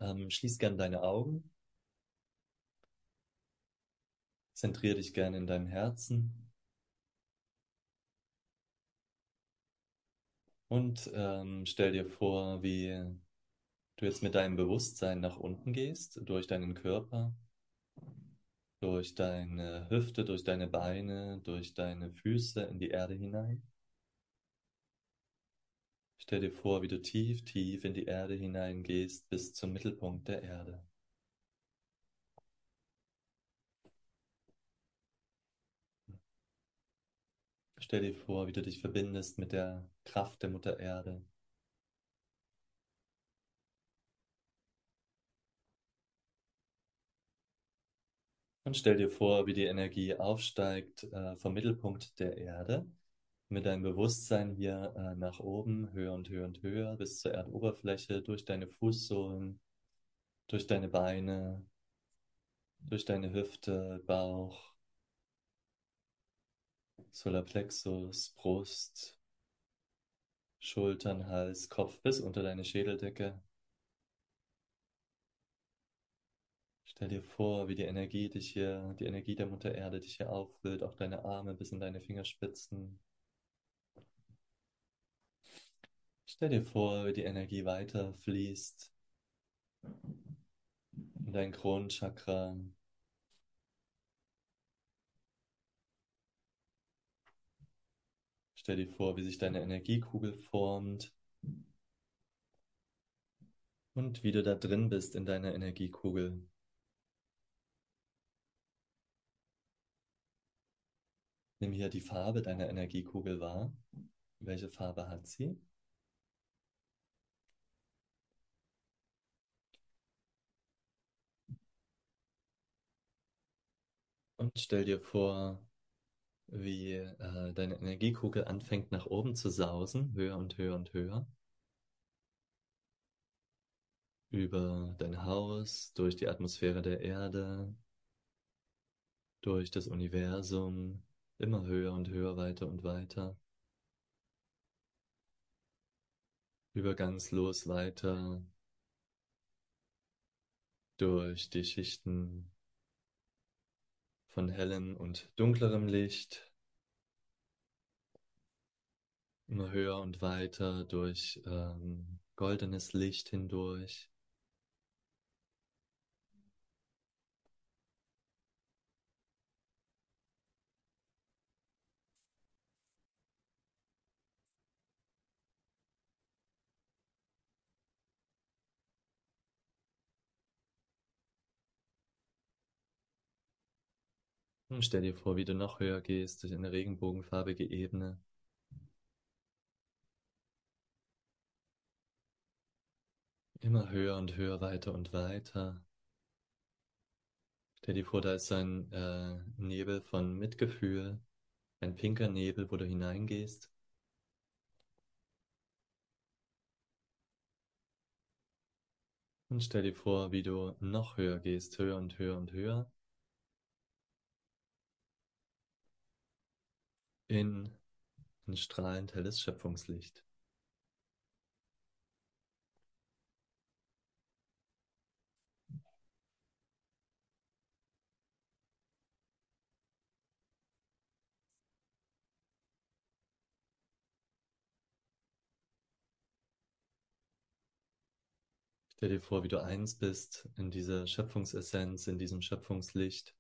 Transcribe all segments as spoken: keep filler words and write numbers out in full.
Ähm, schließ gern deine Augen, zentriere dich gerne in deinem Herzen und ähm, stell dir vor, wie du jetzt mit deinem Bewusstsein nach unten gehst, durch deinen Körper, durch deine Hüfte, durch deine Beine, durch deine Füße in die Erde hinein. Stell dir vor, wie du tief, tief in die Erde hineingehst bis zum Mittelpunkt der Erde. Stell dir vor, wie du dich verbindest mit der Kraft der Mutter Erde. Und stell dir vor, wie die Energie aufsteigt äh, vom Mittelpunkt der Erde, mit deinem Bewusstsein hier äh, nach oben, höher und höher und höher, bis zur Erdoberfläche, durch deine Fußsohlen, durch deine Beine, durch deine Hüfte, Bauch, Solarplexus, Brust, Schultern, Hals, Kopf bis unter deine Schädeldecke. Stell dir vor, wie die Energie dich hier, die Energie der Mutter Erde dich hier auffüllt, auch deine Arme bis in deine Fingerspitzen. Stell dir vor, wie die Energie weiter fließt in dein Kronenchakra. Stell dir vor, wie sich deine Energiekugel formt und wie du da drin bist in deiner Energiekugel. Nimm hier die Farbe deiner Energiekugel wahr. Welche Farbe hat sie? Und stell dir vor, wie äh, deine Energiekugel anfängt nach oben zu sausen, höher und höher und höher, über dein Haus, durch die Atmosphäre der Erde, durch das Universum, immer höher und höher, weiter und weiter, übergangslos weiter, durch die Schichten von hellem und dunklerem Licht, immer höher und weiter durch ähm, goldenes Licht hindurch. Und stell dir vor, wie du noch höher gehst durch eine regenbogenfarbige Ebene. Immer höher und höher, weiter und weiter. Stell dir vor, da ist ein äh, Nebel von Mitgefühl, ein pinker Nebel, wo du hineingehst. Und stell dir vor, wie du noch höher gehst, höher und höher und höher, in ein strahlend helles Schöpfungslicht. Stell dir vor, wie du eins bist in dieser Schöpfungsessenz, in diesem Schöpfungslicht.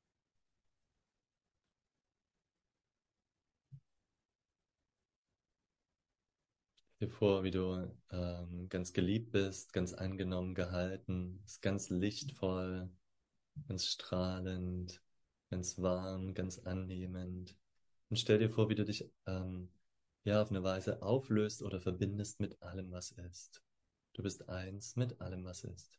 Stell dir vor, wie du ähm, ganz geliebt bist, ganz angenommen gehalten, ist ganz lichtvoll, ganz strahlend, ganz warm, ganz annehmend. Und stell dir vor, wie du dich ähm, ja auf eine Weise auflöst oder verbindest mit allem, was ist. Du bist eins mit allem, was ist.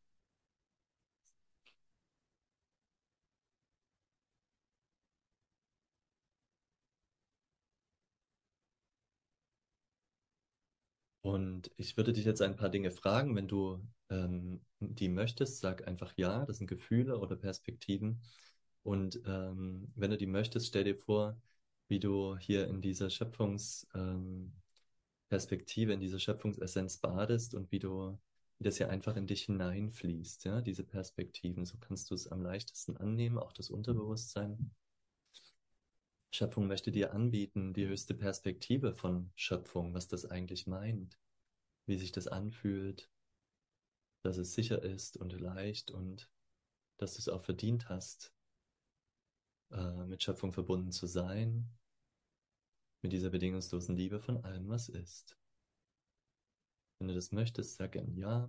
Und ich würde dich jetzt ein paar Dinge fragen, wenn du ähm, die möchtest, sag einfach ja, das sind Gefühle oder Perspektiven. Und ähm, wenn du die möchtest, stell dir vor, wie du hier in dieser Schöpfungs, ähm, Perspektive, in dieser Schöpfungsessenz badest und wie du wie das ja einfach in dich hineinfließt, ja, diese Perspektiven. So kannst du es am leichtesten annehmen, auch das Unterbewusstsein. Schöpfung möchte dir anbieten, die höchste Perspektive von Schöpfung, was das eigentlich meint, wie sich das anfühlt, dass es sicher ist und leicht und dass du es auch verdient hast, äh, mit Schöpfung verbunden zu sein, mit dieser bedingungslosen Liebe von allem, was ist. Wenn du das möchtest, sag gern ja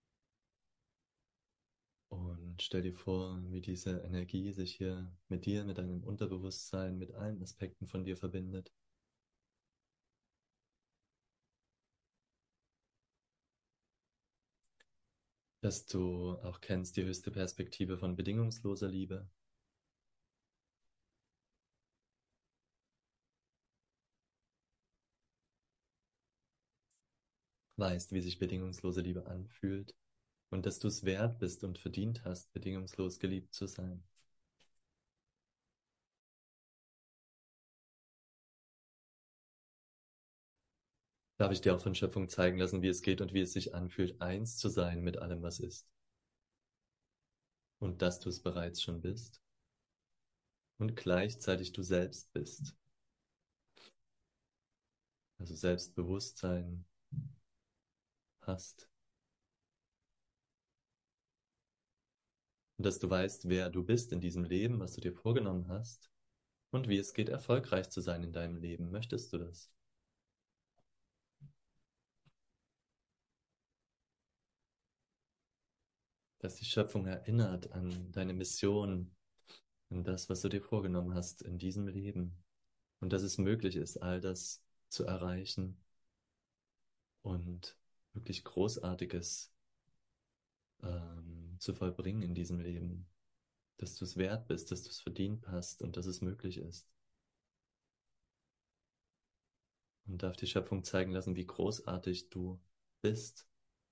und stell dir vor, wie diese Energie sich hier mit dir, mit deinem Unterbewusstsein, mit allen Aspekten von dir verbindet. Dass du auch kennst die höchste Perspektive von bedingungsloser Liebe. Weißt, wie sich bedingungslose Liebe anfühlt und dass du es wert bist und verdient hast, bedingungslos geliebt zu sein. Darf ich dir auch von Schöpfung zeigen lassen, wie es geht und wie es sich anfühlt, eins zu sein mit allem, was ist. Und dass du es bereits schon bist und gleichzeitig du selbst bist. Also Selbstbewusstsein hast. Und dass du weißt, wer du bist in diesem Leben, was du dir vorgenommen hast und wie es geht, erfolgreich zu sein in deinem Leben. Möchtest du das? Dass die Schöpfung erinnert an deine Mission, an das, was du dir vorgenommen hast in diesem Leben. Und dass es möglich ist, all das zu erreichen und wirklich Großartiges ähm, zu vollbringen in diesem Leben. Dass du es wert bist, dass du es verdient hast und dass es möglich ist. Und darf die Schöpfung zeigen lassen, wie großartig du bist.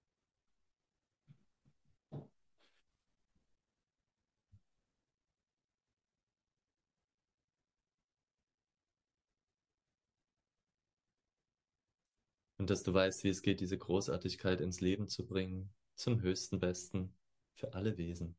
Und dass du weißt, wie es geht, diese Großartigkeit ins Leben zu bringen, zum höchsten Besten für alle Wesen.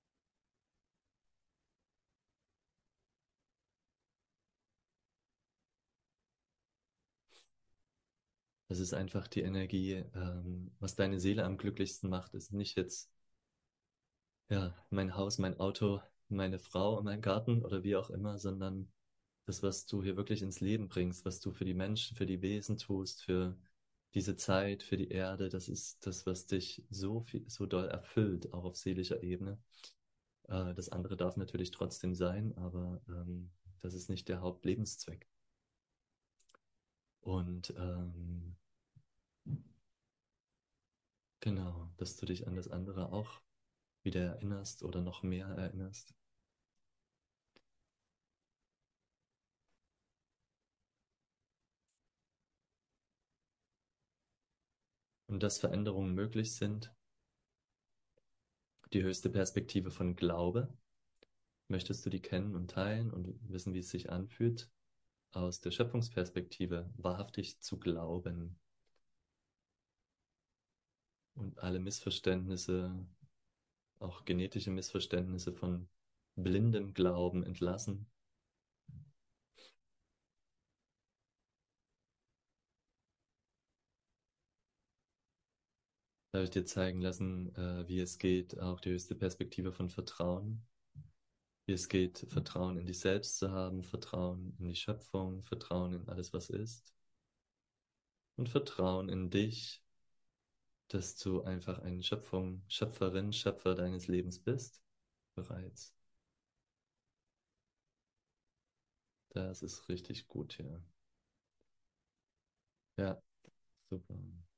Das ist einfach die Energie, ähm, was deine Seele am glücklichsten macht, ist nicht jetzt, ja, mein Haus, mein Auto, meine Frau, mein Garten oder wie auch immer, sondern das, was du hier wirklich ins Leben bringst, was du für die Menschen, für die Wesen tust, für diese Zeit, für die Erde, das ist das, was dich so viel, so doll erfüllt, auch auf seelischer Ebene. Äh, das andere darf natürlich trotzdem sein, aber ähm, das ist nicht der Hauptlebenszweck. Und ähm, genau, dass du dich an das andere auch wieder erinnerst oder noch mehr erinnerst. Und dass Veränderungen möglich sind. Die höchste Perspektive von Glaube. Möchtest du die kennen und teilen und wissen, wie es sich anfühlt, aus der Schöpfungsperspektive wahrhaftig zu glauben und alle Missverständnisse, auch genetische Missverständnisse von blindem Glauben entlassen? Darf ich dir zeigen lassen, äh, wie es geht, auch die höchste Perspektive von Vertrauen, wie es geht, Vertrauen in dich selbst zu haben, Vertrauen in die Schöpfung, Vertrauen in alles, was ist und Vertrauen in dich, dass du einfach eine Schöpfung, Schöpferin, Schöpfer deines Lebens bist, bereits. Das ist richtig gut hier. Ja, super.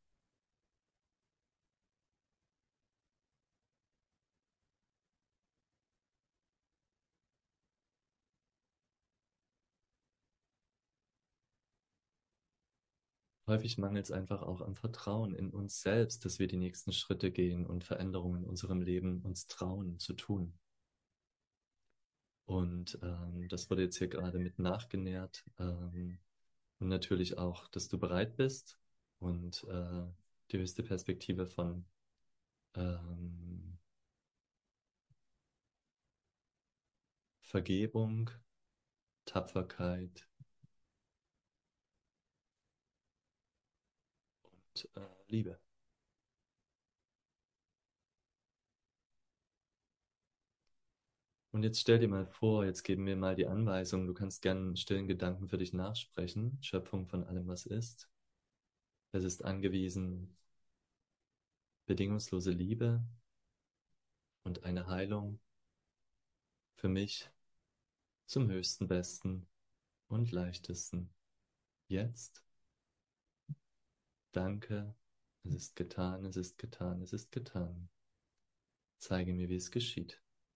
Häufig mangelt es einfach auch am Vertrauen in uns selbst, dass wir die nächsten Schritte gehen und Veränderungen in unserem Leben uns trauen zu tun. Und ähm, das wurde jetzt hier gerade mit nachgenährt. Ähm, und natürlich auch, dass du bereit bist und äh, die höchste Perspektive von ähm, Vergebung, Tapferkeit und äh, Liebe. Und jetzt stell dir mal vor, jetzt geben wir mal die Anweisung, du kannst gerne einen stillen Gedanken für dich nachsprechen, Schöpfung von allem, was ist. Es ist angewiesen, bedingungslose Liebe und eine Heilung für mich zum höchsten, besten und leichtesten. Jetzt, danke, es ist getan, es ist getan, es ist getan. Zeige mir, wie es geschieht.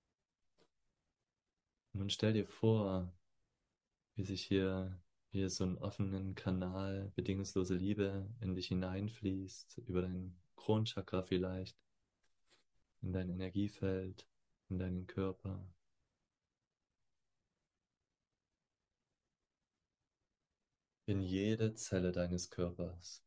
Und nun stell dir vor, wie sich hier, hier so einen offenen Kanal bedingungslose Liebe in dich hineinfließt, über dein Kronchakra vielleicht, in dein Energiefeld, in deinen Körper, in jede Zelle deines Körpers,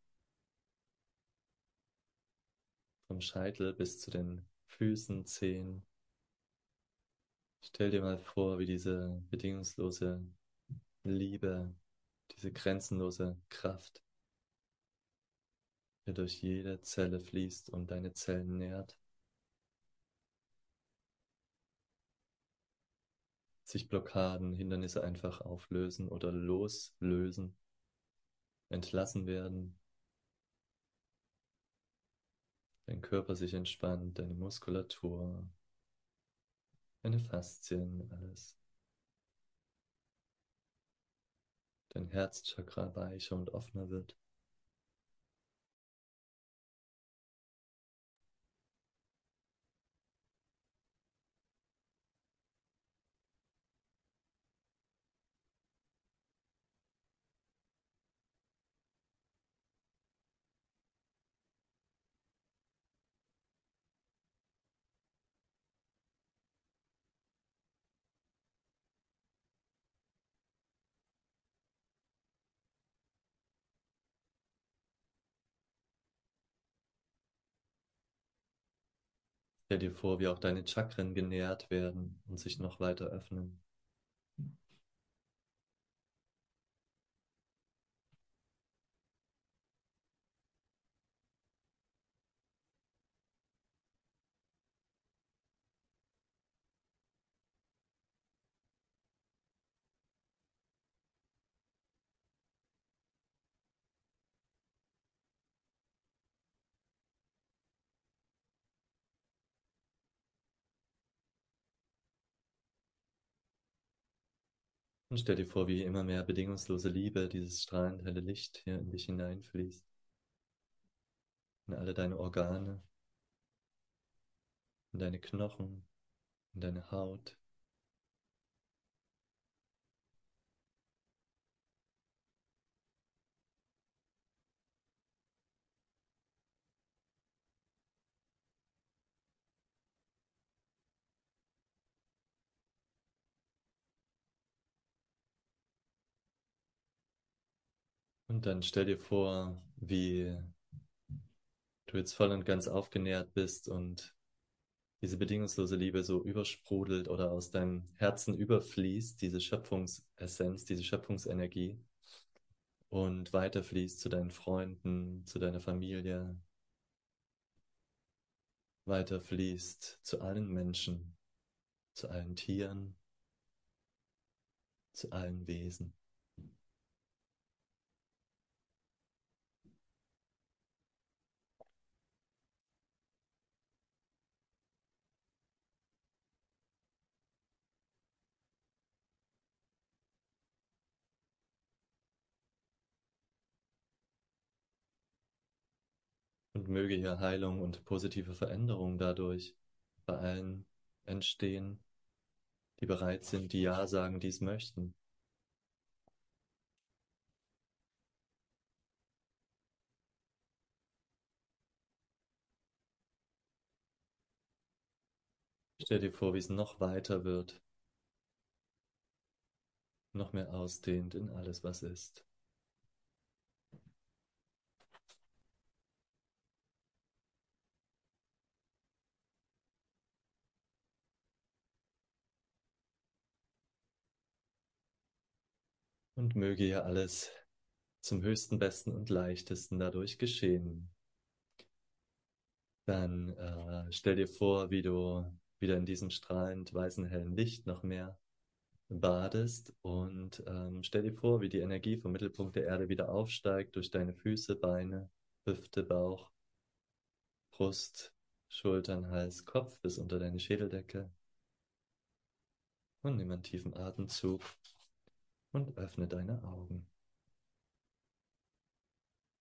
vom Scheitel bis zu den Füßen, Zehen. Stell dir mal vor, wie diese bedingungslose Liebe, diese grenzenlose Kraft hier durch jede Zelle fließt und deine Zellen nährt, sich Blockaden, Hindernisse einfach auflösen oder loslösen, entlassen werden, dein Körper sich entspannt, deine Muskulatur, deine Faszien, alles, dein Herzchakra weicher und offener wird. Stell dir vor, wie auch deine Chakren genährt werden und sich noch weiter öffnen. Und stell dir vor, wie immer mehr bedingungslose Liebe, dieses strahlend helle Licht hier in dich hineinfließt, in alle deine Organe, in deine Knochen, in deine Haut. Und dann stell dir vor, wie du jetzt voll und ganz aufgenährt bist und diese bedingungslose Liebe so übersprudelt oder aus deinem Herzen überfließt, diese Schöpfungsessenz, diese Schöpfungsenergie und weiterfließt zu deinen Freunden, zu deiner Familie, weiterfließt zu allen Menschen, zu allen Tieren, zu allen Wesen. Und möge hier Heilung und positive Veränderung dadurch bei allen entstehen, die bereit sind, die Ja sagen, die es möchten. Stell dir vor, wie es noch weiter wird, noch mehr ausdehnt in alles, was ist. Und möge ja alles zum höchsten, besten und leichtesten dadurch geschehen. Dann äh, stell dir vor, wie du wieder in diesem strahlend weißen, hellen Licht noch mehr badest und ähm, stell dir vor, wie die Energie vom Mittelpunkt der Erde wieder aufsteigt durch deine Füße, Beine, Hüfte, Bauch, Brust, Schultern, Hals, Kopf bis unter deine Schädeldecke. Und nimm einen tiefen Atemzug und öffne deine Augen.